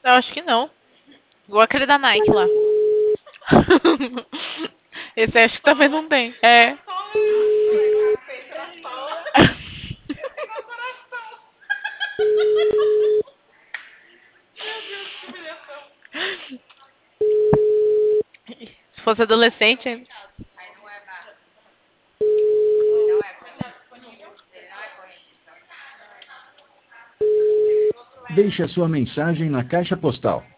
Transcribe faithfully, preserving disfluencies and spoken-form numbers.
Eu acho que não. Igual aquele da Nike lá. Esse acho que também não tem. É. Se fosse adolescente, ainda. Deixe a sua mensagem na caixa postal